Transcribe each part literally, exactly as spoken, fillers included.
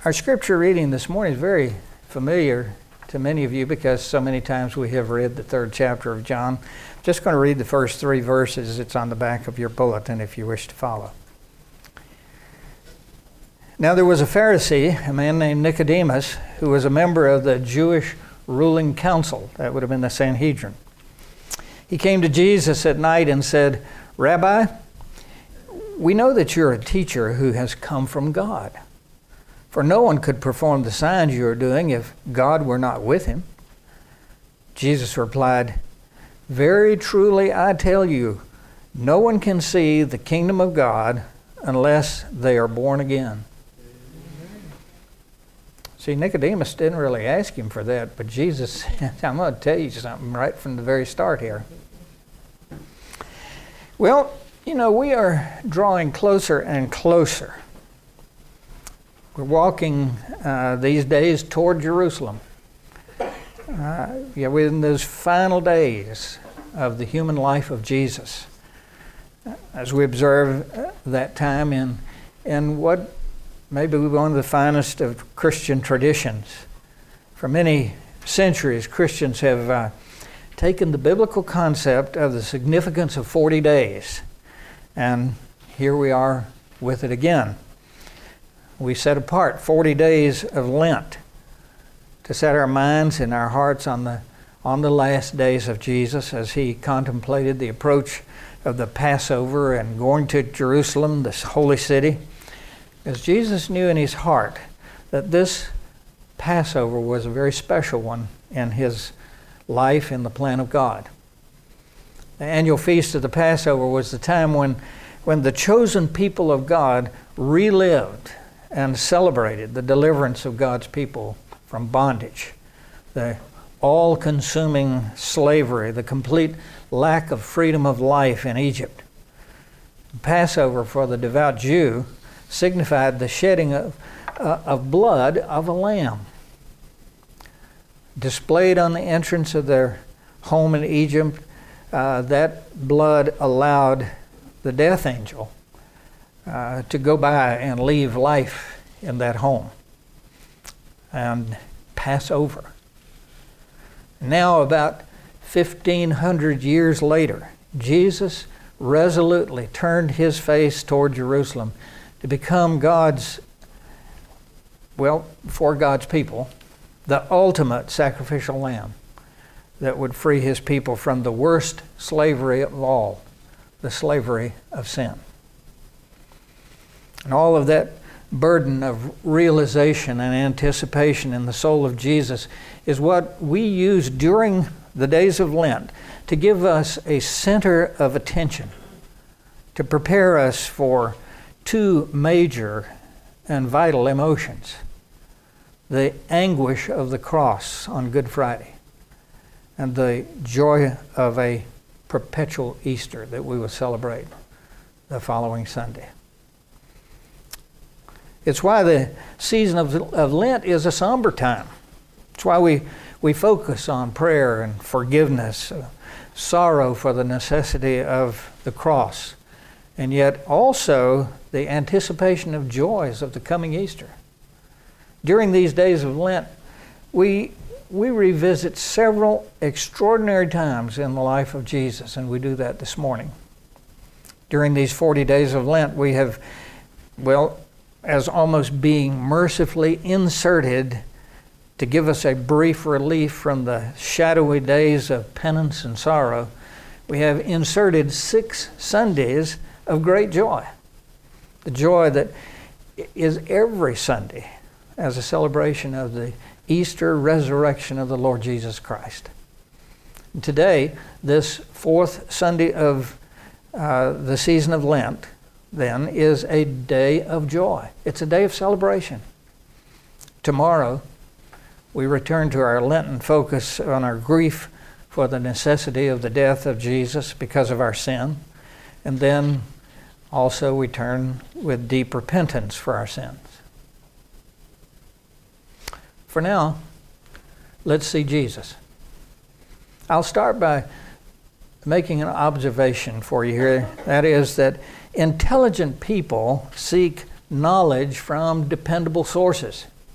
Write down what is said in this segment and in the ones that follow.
Our scripture reading this morning is very familiar to many of you because so many times we have read the third chapter of John. I'm just going to read the first three verses. It's on the back of your bulletin if you wish to follow. Now there was a Pharisee, a man named Nicodemus, who was a member of the Jewish ruling council. That would have been the Sanhedrin. He came to Jesus at night and said, "Rabbi, we know that you're a teacher who has come from God. For no one could perform the signs you are doing if God were not with him." Jesus replied, "Very truly I tell you, no one can see the kingdom of God unless they are born again." See, Nicodemus didn't really ask him for that, but Jesus, I'm going to tell you something right from the very start here. Well, you know, we are drawing closer and closer. We're walking uh, these days toward Jerusalem. Uh, yeah, we're in those final days of the human life of Jesus. As we observe uh, that time in, in what may be one of the finest of Christian traditions. For many centuries, Christians have uh, taken the biblical concept of the significance of forty days, and here we are with it again. We set apart forty days of Lent to set our minds and our hearts on the on the last days of Jesus as he contemplated the approach of the Passover and going to Jerusalem, this holy city. As Jesus knew in his heart that this Passover was a very special one in his life in the plan of God. The annual feast of the Passover was the time when, when the chosen people of God relived and celebrated the deliverance of God's people from bondage, the all-consuming slavery, the complete lack of freedom of life in Egypt. The Passover for the devout Jew signified the shedding of, uh, of blood of a lamb. Displayed on the entrance of their home in Egypt, uh, that blood allowed the death angel Uh, to go by and leave life in that home and pass over. Now, about fifteen hundred years later, Jesus resolutely turned his face toward Jerusalem to become God's, well, for God's people, the ultimate sacrificial lamb that would free his people from the worst slavery of all, the slavery of sin. And all of that burden of realization and anticipation in the soul of Jesus is what we use during the days of Lent to give us a center of attention, to prepare us for two major and vital emotions: the anguish of the cross on Good Friday and the joy of a perpetual Easter that we will celebrate the following Sunday. It's why the season of, of Lent is a somber time. It's why we, we focus on prayer and forgiveness, uh, sorrow for the necessity of the cross, and yet also the anticipation of joys of the coming Easter. During these days of Lent, we, we revisit several extraordinary times in the life of Jesus, and we do that this morning. During these forty days of Lent, we have, well, as almost being mercifully inserted to give us a brief relief from the shadowy days of penance and sorrow, we have inserted six Sundays of great joy. The joy that is every Sunday as a celebration of the Easter resurrection of the Lord Jesus Christ. And today, this fourth Sunday of uh, the season of Lent, then, is a day of joy. It's a day of celebration. Tomorrow, we return to our Lenten focus on our grief for the necessity of the death of Jesus because of our sin. And then also we turn with deep repentance for our sins. For now, let's see Jesus. I'll start by making an observation for you here. That is that intelligent people seek knowledge from dependable sources.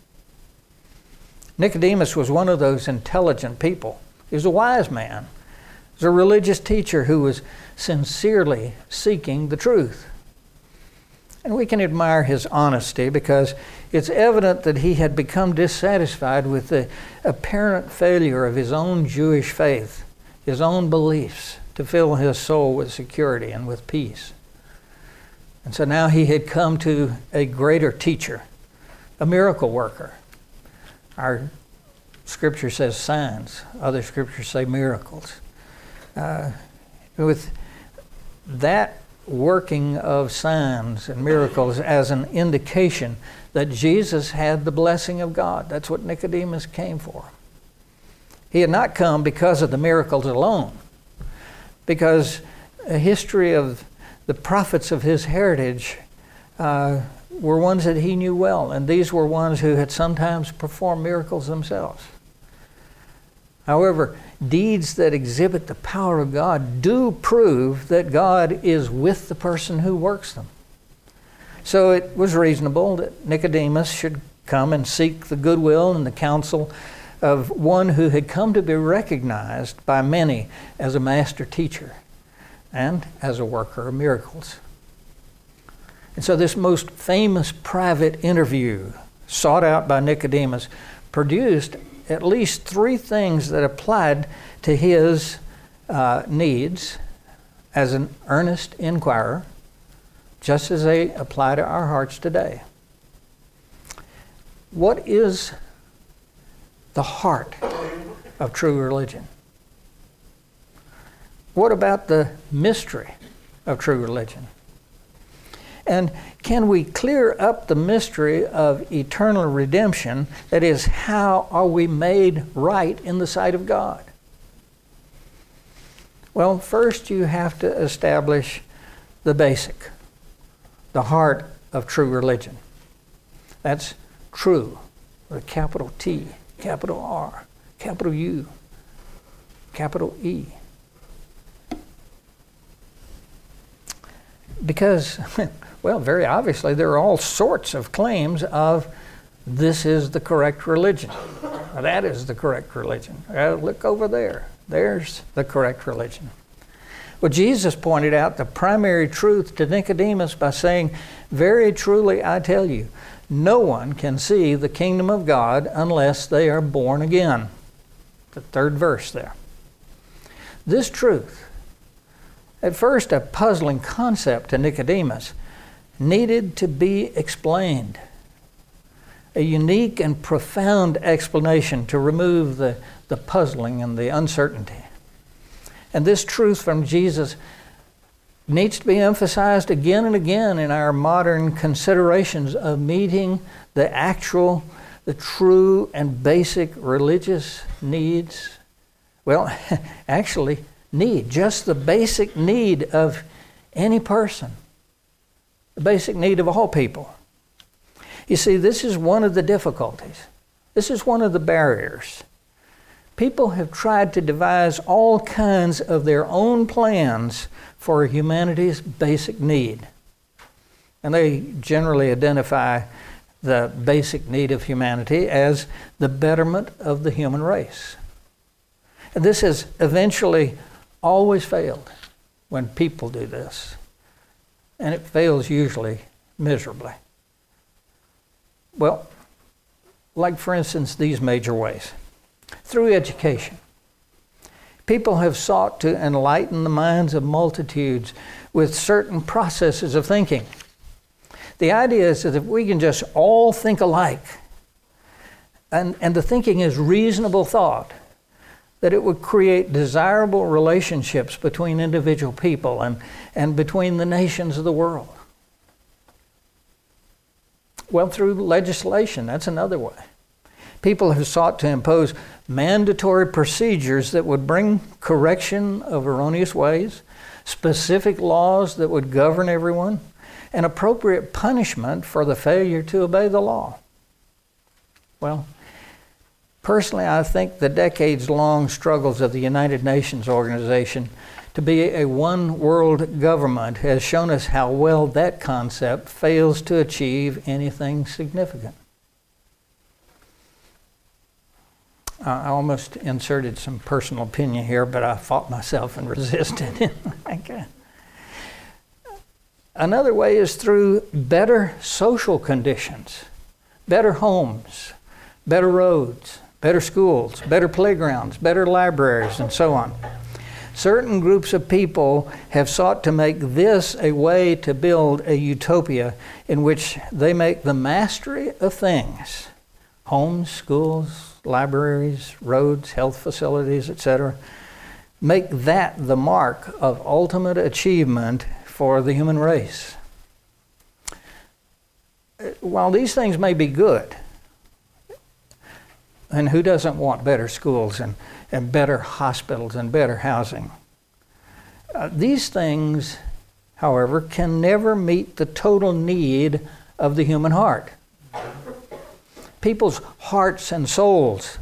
Nicodemus was one of those intelligent people. He was a wise man. He was a religious teacher who was sincerely seeking the truth. And we can admire his honesty because it's evident that he had become dissatisfied with the apparent failure of his own Jewish faith, his own beliefs, to fill his soul with security and with peace. And so now he had come to a greater teacher, a miracle worker. Our scripture says signs. Other scriptures say miracles. Uh, with that working of signs and miracles as an indication that Jesus had the blessing of God. That's what Nicodemus came for. He had not come because of the miracles alone, because a history of the prophets of his heritage uh, were ones that he knew well, and these were ones who had sometimes performed miracles themselves. However, deeds that exhibit the power of God do prove that God is with the person who works them. So it was reasonable that Nicodemus should come and seek the goodwill and the counsel of one who had come to be recognized by many as a master teacher and as a worker of miracles. And so this most famous private interview sought out by Nicodemus produced at least three things that applied to his uh, needs as an earnest inquirer, just as they apply to our hearts today. What is the heart of true religion? What about the mystery of true religion? And can we clear up the mystery of eternal redemption? That is, how are we made right in the sight of God? Well, first you have to establish the basic, the heart of true religion. That's true, with a capital T, capital R, capital U, capital E. Because, well, very obviously, there are all sorts of claims of this is the correct religion. Or that is the correct religion. Uh, look over there. There's the correct religion. Well, Jesus pointed out the primary truth to Nicodemus by saying, "Very truly I tell you, no one can see the kingdom of God unless they are born again." The third verse there. This truth, at first a puzzling concept to Nicodemus, needed to be explained. A unique and profound explanation to remove the, the puzzling and the uncertainty. And this truth from Jesus needs to be emphasized again and again in our modern considerations of meeting the actual, the true and basic religious needs. Well, actually, need, just the basic need of any person, the basic need of all people. You see, this is one of the difficulties. This is one of the barriers. People have tried to devise all kinds of their own plans for humanity's basic need. And they generally identify the basic need of humanity as the betterment of the human race. And this has eventually always failed when people do this. And it fails usually miserably. Well, like for instance, these major ways. Through education, people have sought to enlighten the minds of multitudes with certain processes of thinking. The idea is that if we can just all think alike, and, and the thinking is reasonable thought, that it would create desirable relationships between individual people and, and between the nations of the world. Well, through legislation, that's another way. People have sought to impose mandatory procedures that would bring correction of erroneous ways, specific laws that would govern everyone, and appropriate punishment for the failure to obey the law. Well, personally, I think the decades-long struggles of the United Nations organization to be a one-world government has shown us how well that concept fails to achieve anything significant. I almost inserted some personal opinion here, but I fought myself and resisted. Okay. Another way is through better social conditions, better homes, better roads, better schools, better playgrounds, better libraries, and so on. Certain groups of people have sought to make this a way to build a utopia in which they make the mastery of things, homes, schools, libraries, roads, health facilities, et cetera, make that the mark of ultimate achievement for the human race. While these things may be good, and who doesn't want better schools and, and better hospitals and better housing? Uh, these things, however, can never meet the total need of the human heart. People's hearts and souls.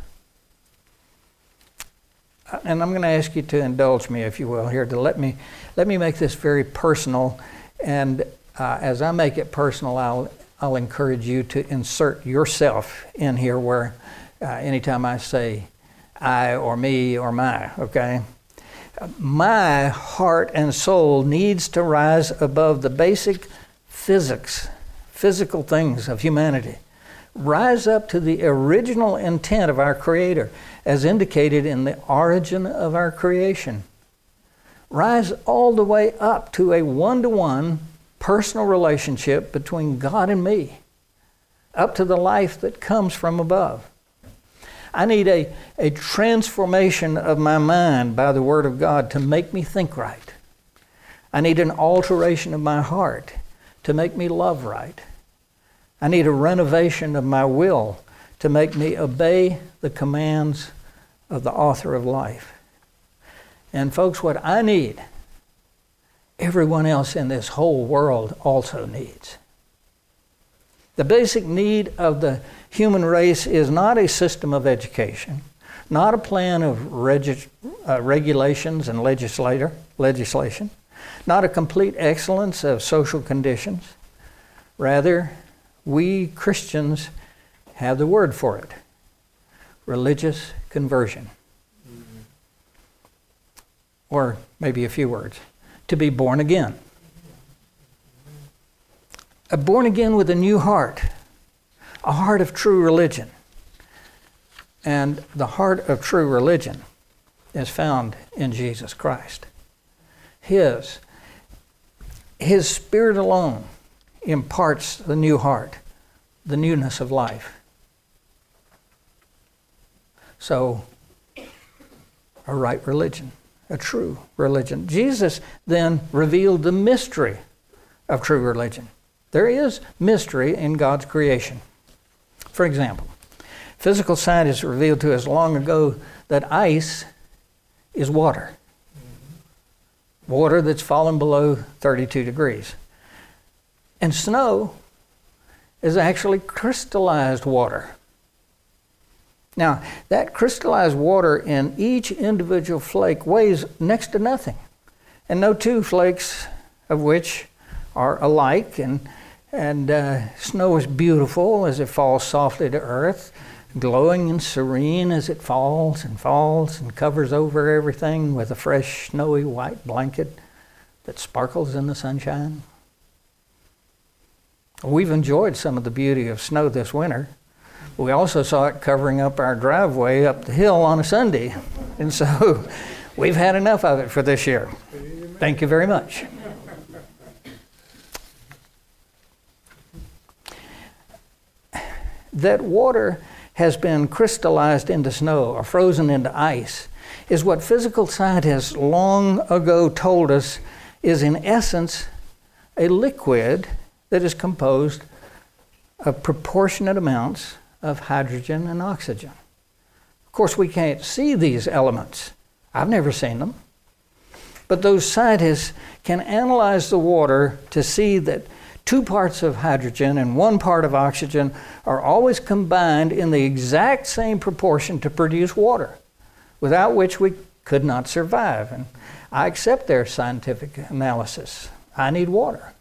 And I'm going to ask you to indulge me, if you will, here, to let me let me make this very personal. And uh, as I make it personal, I'll I'll encourage you to insert yourself in here where uh, anytime I say I or me or my, okay? My heart and soul needs to rise above the basic physics, physical things of humanity. Rise up to the original intent of our Creator, as indicated in the origin of our creation. Rise all the way up to a one-to-one personal relationship between God and me, up to the life that comes from above. I need a, a transformation of my mind by the Word of God to make me think right. I need an alteration of my heart to make me love right. I need a renovation of my will to make me obey the commands of the author of life. And folks, what I need, everyone else in this whole world also needs. The basic need of the human race is not a system of education, not a plan of regu- uh, regulations and legislator, legislation, not a complete excellence of social conditions. Rather, we Christians have the word for it: religious conversion. Mm-hmm. Or maybe a few words: to be born again. A born again with a new heart, a heart of true religion. And the heart of true religion is found in Jesus Christ. His, His Spirit alone imparts the new heart, the newness of life. So, a right religion, a true religion. Jesus then revealed the mystery of true religion. There is mystery in God's creation. For example, physical scientists revealed to us long ago that ice is water. Water that's fallen below thirty-two degrees. And snow is actually crystallized water. Now, that crystallized water in each individual flake weighs next to nothing. And no two flakes of which are alike. And, and uh, snow is beautiful as it falls softly to earth, glowing and serene as it falls and falls and covers over everything with a fresh, snowy white blanket that sparkles in the sunshine. We've enjoyed some of the beauty of snow this winter. We also saw it covering up our driveway up the hill on a Sunday. And so we've had enough of it for this year. Thank you very much. That water has been crystallized into snow or frozen into ice is what physical scientists long ago told us is in essence a liquid that is composed of proportionate amounts of hydrogen and oxygen. Of course, we can't see these elements. I've never seen them. But those scientists can analyze the water to see that two parts of hydrogen and one part of oxygen are always combined in the exact same proportion to produce water, without which we could not survive. And I accept their scientific analysis. I need water.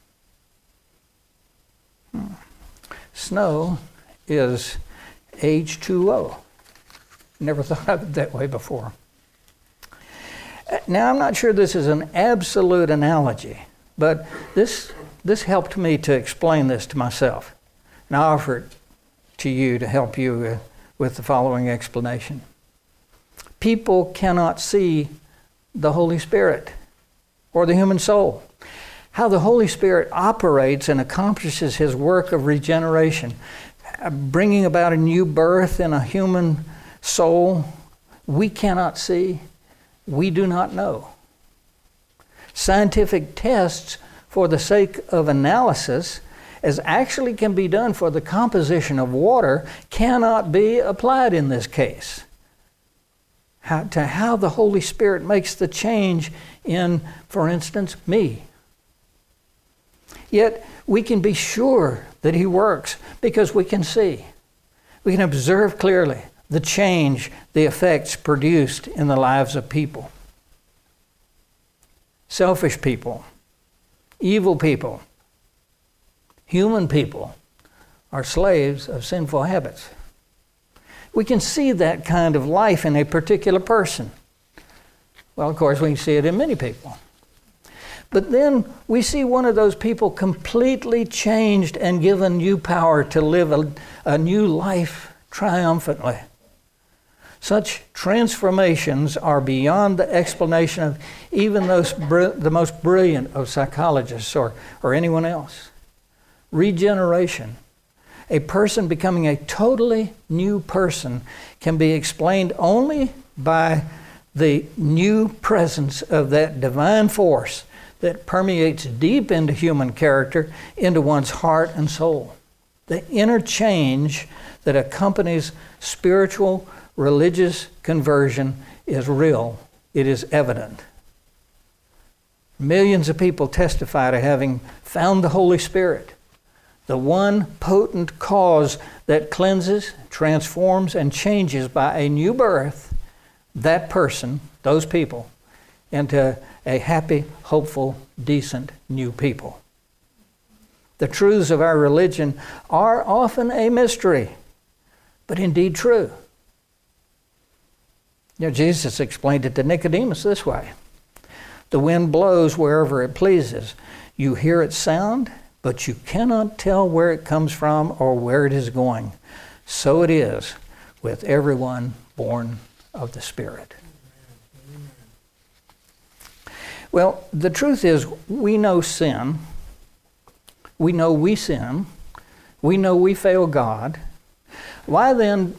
Hmm. Snow is H two O. Never thought of it that way before. Now, I'm not sure this is an absolute analogy, but this this helped me to explain this to myself. And I offer it to you to help you uh, with the following explanation. People cannot see the Holy Spirit or the human soul. How the Holy Spirit operates and accomplishes his work of regeneration, bringing about a new birth in a human soul, we cannot see, we do not know. Scientific tests for the sake of analysis, as actually can be done for the composition of water, cannot be applied in this case. How, to how the Holy Spirit makes the change in, for instance, me. Yet we can be sure that he works because we can see. We can observe clearly the change, the effects produced in the lives of people. Selfish people, evil people, human people are slaves of sinful habits. We can see that kind of life in a particular person. Well, of course, we can see it in many people. But then we see one of those people completely changed and given new power to live a, a new life triumphantly. Such transformations are beyond the explanation of even those br- the most brilliant of psychologists or, or anyone else. Regeneration, a person becoming a totally new person, can be explained only by the new presence of that divine force that permeates deep into human character, into one's heart and soul. The inner change that accompanies spiritual, religious conversion is real. It is evident. Millions of people testify to having found the Holy Spirit, the one potent cause that cleanses, transforms, and changes by a new birth that person, those people, into a happy, hopeful, decent new people. The truths of our religion are often a mystery, but indeed true. You know, Jesus explained it to Nicodemus this way. The wind blows wherever it pleases. You hear its sound, but you cannot tell where it comes from or where it is going. So it is with everyone born of the Spirit. Well, the truth is, we know sin. We know we sin. We know we fail God. Why then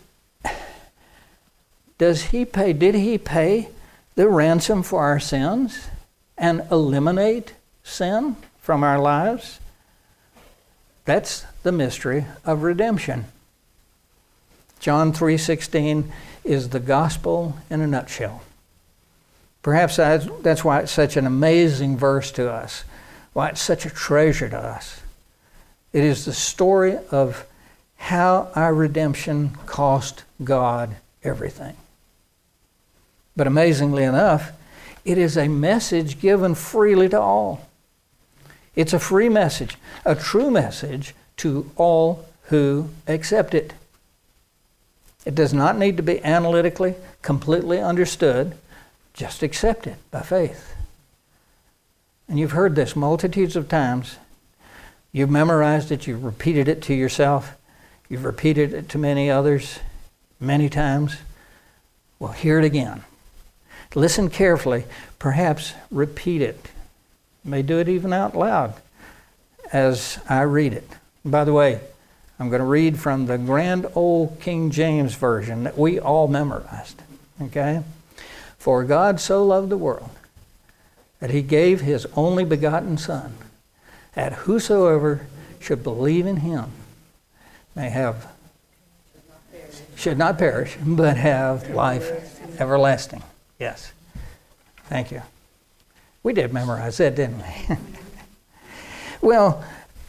does he pay, did he pay the ransom for our sins and eliminate sin from our lives? That's the mystery of redemption. John three sixteen is the gospel in a nutshell. Perhaps that's why it's such an amazing verse to us, why it's such a treasure to us. It is the story of how our redemption cost God everything. But amazingly enough, it is a message given freely to all. It's a free message, a true message to all who accept it. It does not need to be analytically, completely understood. Just accept it by faith. And you've heard this multitudes of times. You've memorized it. You've repeated it to yourself. You've repeated it to many others many times. Well, hear it again. Listen carefully. Perhaps repeat it. You may do it even out loud as I read it. And by the way, I'm going to read from the grand old King James Version that we all memorized. Okay? For God so loved the world that he gave his only begotten Son, that whosoever should believe in him may have, should not perish, but have life everlasting. Yes. Thank you. We did memorize that, didn't we? Well,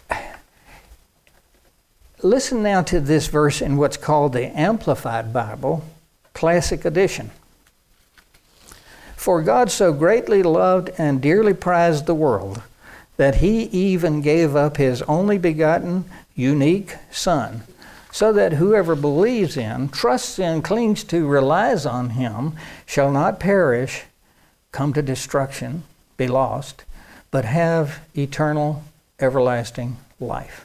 listen now to this verse in what's called the Amplified Bible, Classic Edition. For God so greatly loved and dearly prized the world that he even gave up his only begotten, unique Son, so that whoever believes in, trusts in, clings to, relies on him, shall not perish, come to destruction, be lost, but have eternal, everlasting life.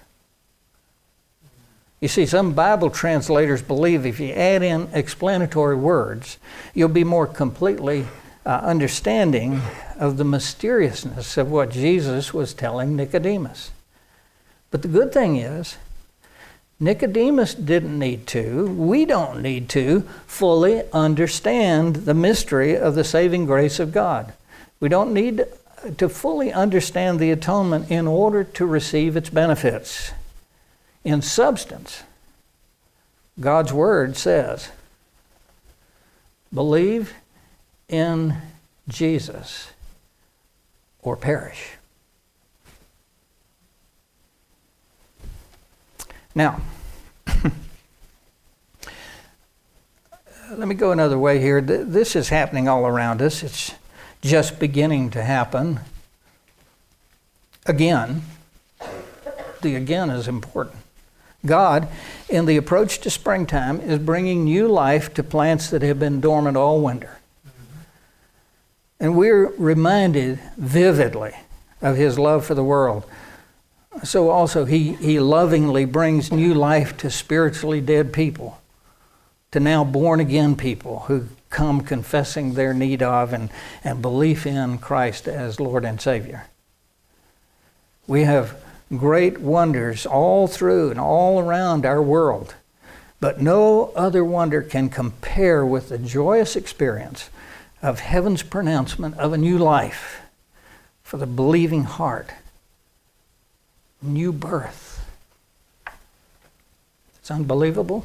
You see, some Bible translators believe if you add in explanatory words, you'll be more completely uh, understanding of the mysteriousness of what Jesus was telling Nicodemus. But the good thing is, Nicodemus didn't need to, we don't need to, fully understand the mystery of the saving grace of God. We don't need to fully understand the atonement in order to receive its benefits. In substance, God's Word says, believe in Jesus or perish. Now, let me go another way here. This is happening all around us. It's just beginning to happen. Again, the again is important. God, in the approach to springtime, is bringing new life to plants that have been dormant all winter. And we're reminded vividly of His love for the world. So also He, he lovingly brings new life to spiritually dead people, to now born-again people who come confessing their need of and, and belief in Christ as Lord and Savior. We have great wonders all through and all around our world, but no other wonder can compare with the joyous experience of heaven's pronouncement of a new life for the believing heart. New birth. It's unbelievable.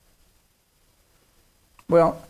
Well,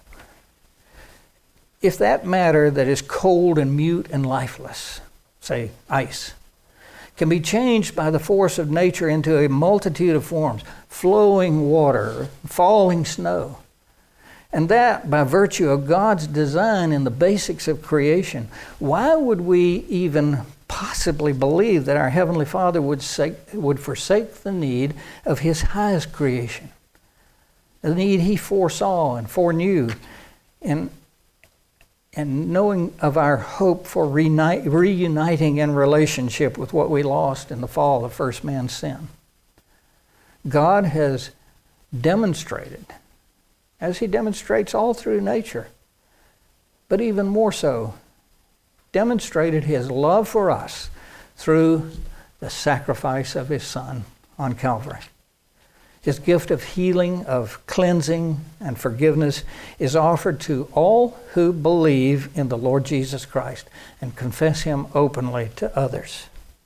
if that matter that is cold and mute and lifeless, say ice, can be changed by the force of nature into a multitude of forms, flowing water, falling snow, and that by virtue of God's design in the basics of creation, why would we even possibly believe that our Heavenly Father would, sake, would forsake the need of His highest creation, the need He foresaw and foreknew, and and knowing of our hope for reunite, reuniting in relationship with what we lost in the fall of first man's sin? God has demonstrated, as He demonstrates all through nature, but even more so, demonstrated His love for us through the sacrifice of His Son on Calvary. His gift of healing, of cleansing, and forgiveness is offered to all who believe in the Lord Jesus Christ and confess Him openly to others.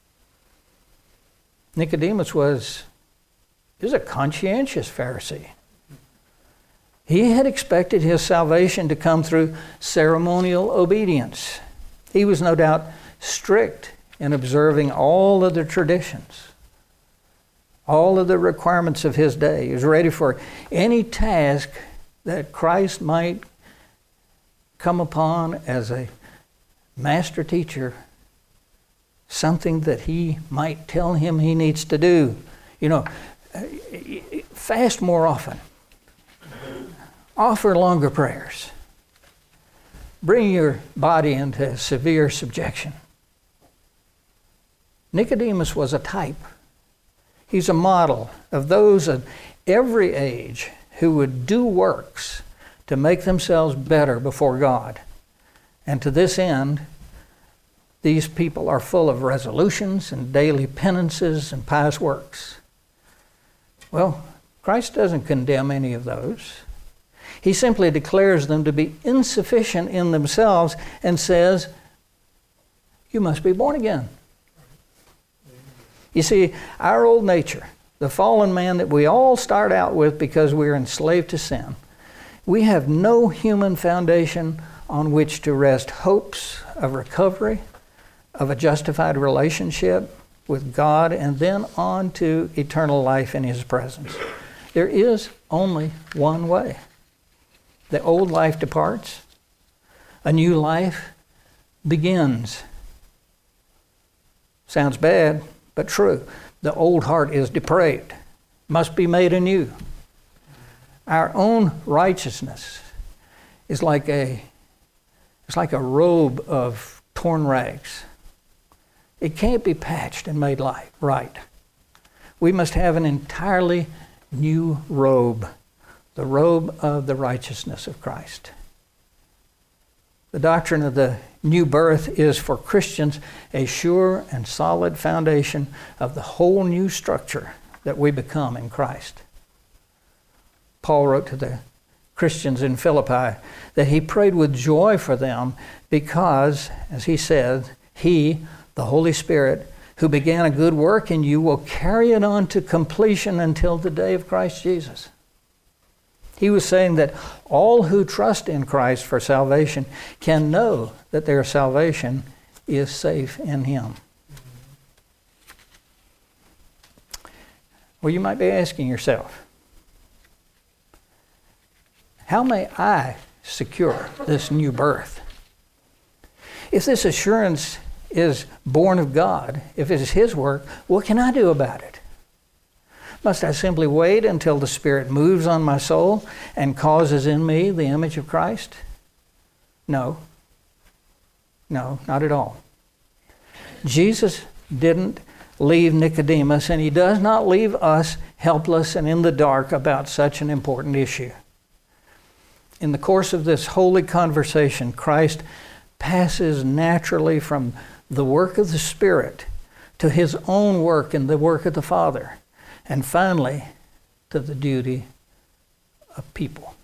Nicodemus was, he was a conscientious Pharisee. He had expected his salvation to come through ceremonial obedience. He was no doubt strict in observing all of the traditions, all of the requirements of his day. He was ready for any task that Christ might come upon as a master teacher, something that he might tell him he needs to do. You know, fast more often. Offer longer prayers. Bring your body into severe subjection. Nicodemus was a type. He's a model of those of every age who would do works to make themselves better before God. And to this end, these people are full of resolutions and daily penances and pious works. Well, Christ doesn't condemn any of those. He simply declares them to be insufficient in themselves and says, you must be born again. You see, our old nature, the fallen man that we all start out with because we're enslaved to sin, we have no human foundation on which to rest hopes of recovery, of a justified relationship with God, and then on to eternal life in His presence. There is only one way. The old life departs, a new life begins. Sounds bad, but true. The old heart is depraved, must be made anew. Our own righteousness is like a, it's like a robe of torn rags. It can't be patched and made light, right. We must have an entirely new robe, the robe of the righteousness of Christ. The doctrine of the new birth is for Christians a sure and solid foundation of the whole new structure that we become in Christ. Paul wrote to the Christians in Philippi that he prayed with joy for them because, as he said, he, the Holy Spirit, who began a good work in you, will carry it on to completion until the day of Christ Jesus. He was saying that all who trust in Christ for salvation can know that their salvation is safe in Him. Well, you might be asking yourself, how may I secure this new birth? If this assurance is born of God, if it is His work, what can I do about it? Must I simply wait until the Spirit moves on my soul and causes in me the image of Christ? No. No, not at all. Jesus didn't leave Nicodemus, and He does not leave us helpless and in the dark about such an important issue. In the course of this holy conversation, Christ passes naturally from the work of the Spirit to His own work and the work of the Father, and finally to the duty of people.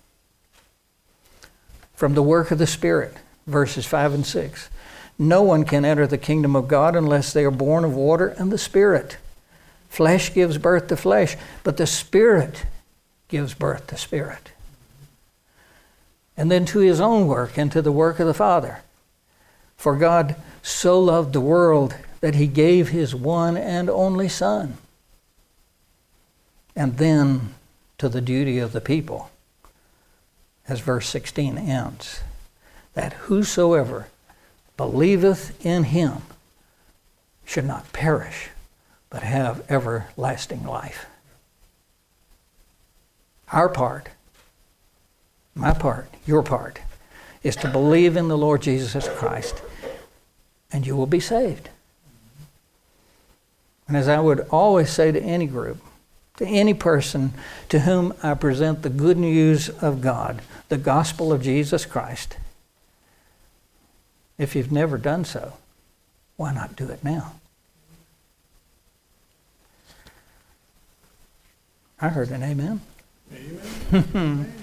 From the work of the Spirit, verses five and six, no one can enter the kingdom of God unless they are born of water and the Spirit. Flesh gives birth to flesh, but the Spirit gives birth to spirit. And then to His own work and to the work of the Father. For God so loved the world that He gave His one and only Son. And then to the duty of the people, as verse sixteen ends, that whosoever believeth in Him should not perish, but have everlasting life. Our part, my part, your part, is to believe in the Lord Jesus Christ, and you will be saved. And as I would always say to any group, to any person to whom I present the good news of God, the gospel of Jesus Christ, if you've never done so, why not do it now? I heard an amen. Amen.